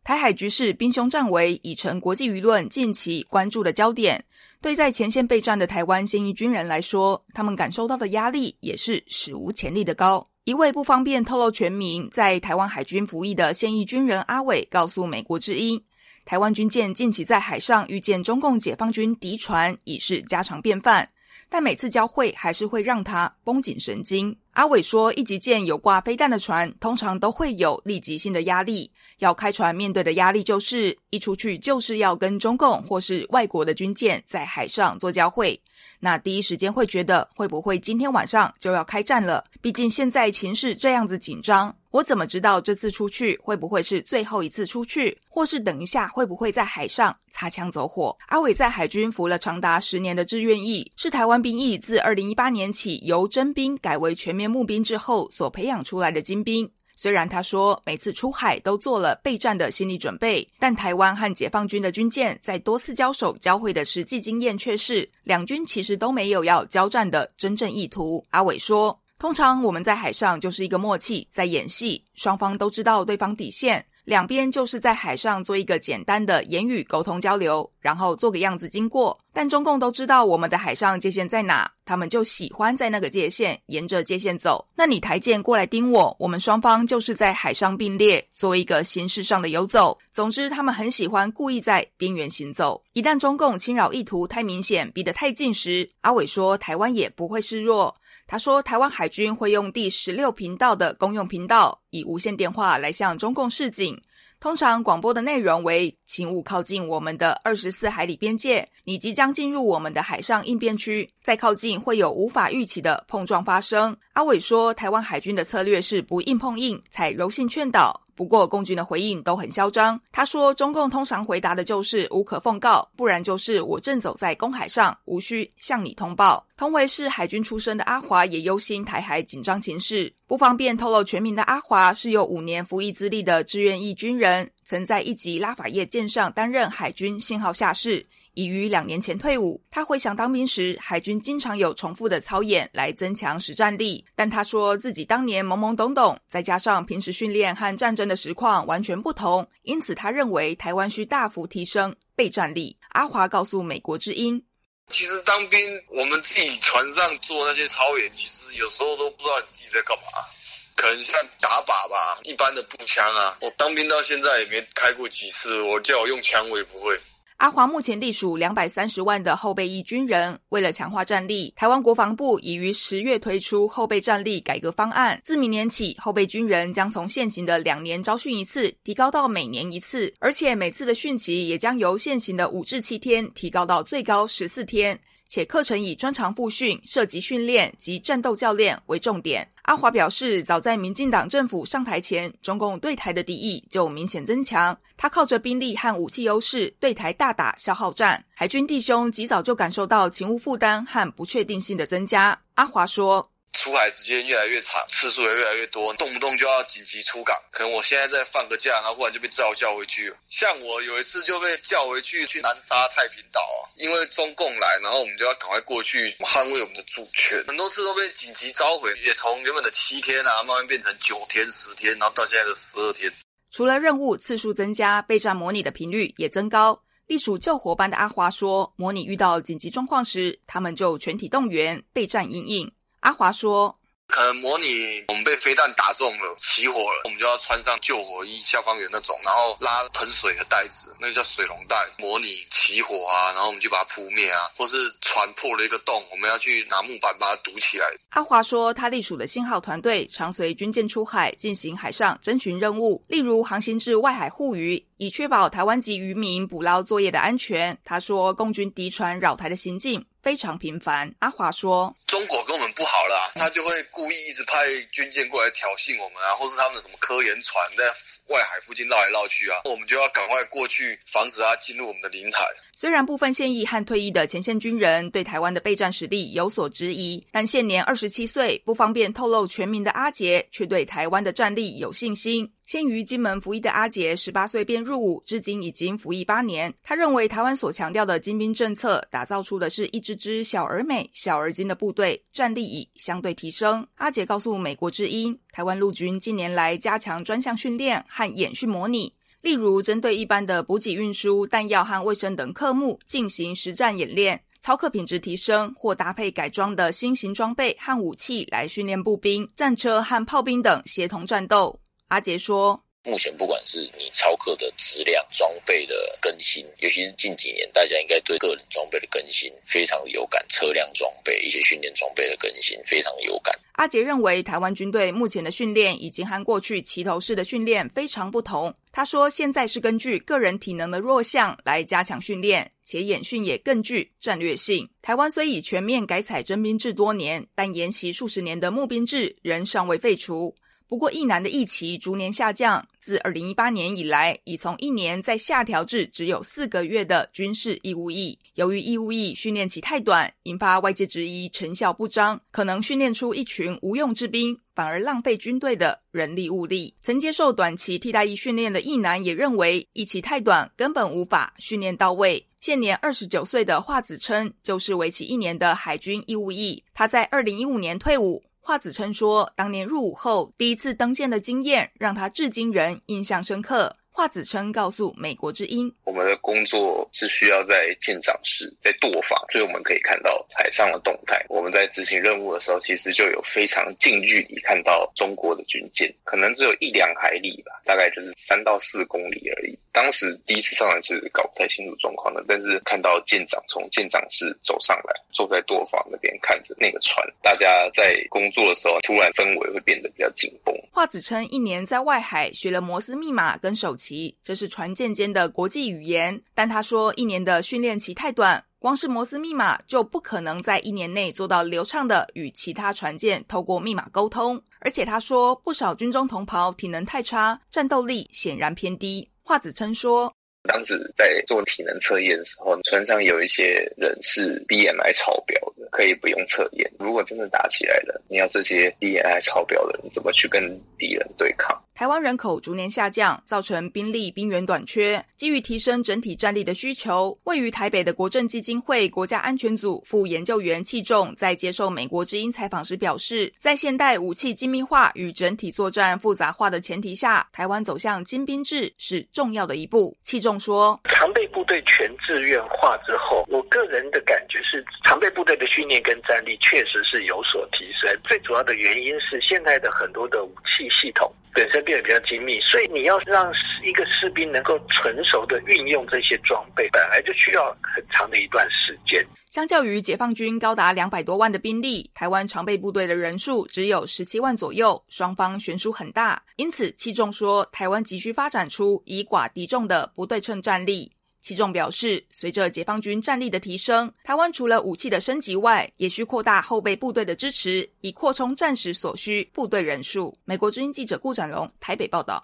台海局势兵凶战危已成国际舆论近期关注的焦点。对在前线备战的台湾现役军人来说，他们感受到的压力也是史无前例的高。一位不方便透露全名，在台湾海军服役的现役军人阿伟告诉美国之音，台湾军舰近期在海上遇见中共解放军敌船已是家常便饭，但每次交会还是会让他绷紧神经。阿伟说，一级舰有挂飞弹的船通常都会有立即性的压力，要开船面对的压力就是一出去就是要跟中共或是外国的军舰在海上做交会。那第一时间会觉得会不会今天晚上就要开战了，毕竟现在情势这样子紧张，我怎么知道这次出去会不会是最后一次出去，或是等一下会不会在海上擦枪走火。阿伟在海军服了长达10年的志愿役，是台湾兵役自2018年起由征兵改为全面募兵之后所培养出来的精兵。虽然他说每次出海都做了备战的心理准备，但台湾和解放军的军舰在多次交手交会的实际经验却是，两军其实都没有要交战的真正意图。阿伟说，通常我们在海上就是一个默契，在演戏，双方都知道对方底线，两边就是在海上做一个简单的言语沟通交流，然后做个样子经过。但中共都知道我们的海上界限在哪，他们就喜欢在那个界限沿着界限走。那你台舰过来盯我，我们双方就是在海上并列，做一个形式上的游走。总之他们很喜欢故意在边缘行走。一旦中共侵扰意图太明显，逼得太近时，阿伟说台湾也不会示弱。他说台湾海军会用第16频道的公用频道，以无线电话来向中共示警，通常广播的内容为，请勿靠近我们的24海里边界，你即将进入我们的海上应变区，再靠近会有无法预期的碰撞发生。阿伟说台湾海军的策略是不硬碰硬，采柔性劝导，不过共军的回应都很嚣张。他说中共通常回答的就是无可奉告，不然就是我正走在公海上，无需向你通报。同为是海军出身的阿华也忧心台海紧张情势，不方便透露全名的阿华是有5年服役资历的志愿役军人，曾在一级拉法叶舰上担任海军信号下士，已于2年前退伍。他回想当兵时，海军经常有重复的操演来增强实战力，但他说自己当年懵懵懂懂，再加上平时训练和战争的实况完全不同，因此他认为台湾需大幅提升备战力。阿华告诉美国之音， 其实当兵我们自己船上做那些操演，其实有时候都不知道你自己在干嘛，可能像打靶吧，一般的步枪啊，我当兵到现在也没开过几次，我叫我用枪我也不会。 阿华目前隶属230万的后备役军人，为了强化战力，台湾国防部已于10月推出后备战力改革方案，自明年起，后备军人将从现行的2年招训一次提高到每年1次，而且每次的训期也将由现行的5至7天提高到最高14天，且课程以专长复训、射击训练及战斗教练为重点。阿华表示，早在民进党政府上台前，中共对台的敌意就明显增强，他靠着兵力和武器优势对台大打消耗战，海军弟兄及早就感受到勤务负担和不确定性的增加。阿华说， 出海时间越来越长，次数也越来越多，动不动就要紧急出港，可能我现在在放个假，然后忽然就被叫回去。像我有一次就被叫回去南沙太平岛因为中共来，然后我们就要赶快过去捍卫我们的主权，很多次都被紧急召回，也从原本的7天慢慢变成9天10天，然后到现在的12天。 除了任务次数增加，备战模拟的频率也增高。隶属救火班的阿华说，模拟遇到紧急状况时，他们就全体动员备战因应。阿华说， 可能模拟我们被飞弹打中了，起火了，我们就要穿上救火衣，消防员那种，然后拉喷水的袋子，那个叫水龙袋，模拟起火然后我们就把它扑灭或是船破了一个洞，我们要去拿木板把它堵起来。 阿华说，他隶属的信号团队常随军舰出海进行海上侦巡任务，例如航行至外海护渔，以确保台湾籍渔民捕捞作业的安全。他说，共军敌船扰台的行径非常频繁。阿华说， 中国跟我们不好啦，他就会故意一直派军舰过来挑衅我们或是他们的什么科研船在外海附近绕来绕去我们就要赶快过去防止他进入我们的领海。 虽然部分现役和退役的前线军人对台湾的备战实力有所质疑，但现年27岁，不方便透露全名的阿杰却对台湾的战力有信心。先于金门服役的阿杰18岁便入伍，至今已经服役8年。他认为台湾所强调的精兵政策，打造出的是一支支小而美、小而精的部队，战力已相对提升。阿杰告诉美国之音，台湾陆军近年来加强专项训练和演训模拟， 例如针对一般的补给运输、弹药和卫生等科目进行实战演练，操课品质提升，或搭配改装的新型装备和武器来训练步兵、战车和炮兵等协同战斗。阿杰说， 目前不管是你操课的质量、装备的更新，尤其是近几年大家应该对个人装备的更新非常有感，车辆装备、一些训练装备的更新非常有感。 阿杰认为台湾军队目前的训练已经和过去齐头式的训练非常不同。他说现在是根据个人体能的弱项来加强训练，且演训也更具战略性。台湾虽已全面改采征兵制多年，但沿袭数十年的募兵制仍尚未废除。不过役男的役期逐年下降，自2018年以来已从1年再下调至只有4个月的军事义务役。由于义务役训练期太短，引发外界质疑成效不彰，可能训练出一群无用之兵，反而浪费军队的人力物力。曾接受短期替代役训练的役男也认为役期太短，根本无法训练到位。现年29岁的华子琛就是为期1年的海军义务役，他在2015年退伍。华子琛说，当年入伍后第一次登舰的经验让他至今仍印象深刻。华子琛告诉美国之音， 我们的工作是需要在舰长室，在舵房，所以我们可以看到海上的动态。我们在执行任务的时候，其实就有非常近距离看到中国的军舰，可能只有1-2海里吧，大概就是3到4公里而已。当时第一次上来是搞不太清楚状况的，但是看到舰长从舰长室走上来，坐在舵房那边看着那个船，大家在工作的时候，突然氛围会变得比较紧绷。 华子琛1年在外海学了摩斯密码跟手棋，这是船舰间的国际语言，但他说1年的训练期太短，光是摩斯密码就不可能在1年内做到流畅的与其他船舰透过密码沟通，而且他说不少军中同袍体能太差，战斗力显然偏低。华子琛说， 当时在做体能测验的时候，船上有一些人是 BMI 超标的，可以不用测验。如果真的打起来了，你要这些 BMI 超标的人怎么去跟敌人对抗？ 台湾人口逐年下降，造成兵力兵源短缺。基于提升整体战力的需求，位于台北的国政基金会国家安全组副研究员戚仲在接受美国之音采访时表示，在现代武器精密化与整体作战复杂化的前提下，台湾走向精兵制是重要的一步。戚仲说， 常备部队全自愿化之后，我个人的感觉是常备部队的训练跟战力确实是有所提升。最主要的原因是现在的很多的武器系统本身变得比较精密，所以你要让一个士兵能够纯熟的运用这些装备，本来就需要很长的一段时间。 相较于解放军高达200多万的兵力，台湾常备部队的人数只有17万左右，双方悬殊很大。因此戚仲说，台湾急需发展出以寡敌众的不对称战力。戚仲表示，随着解放军战力的提升，台湾除了武器的升级外，也需扩大后备部队的支持，以扩充战时所需部队人数。美国之音记者顾展龙台北报道。